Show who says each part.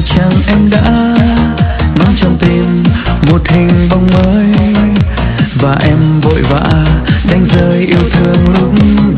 Speaker 1: phải chăng em đã mang trong tim một hình bóng mới, và em vội vã đánh rơi yêu thương lúc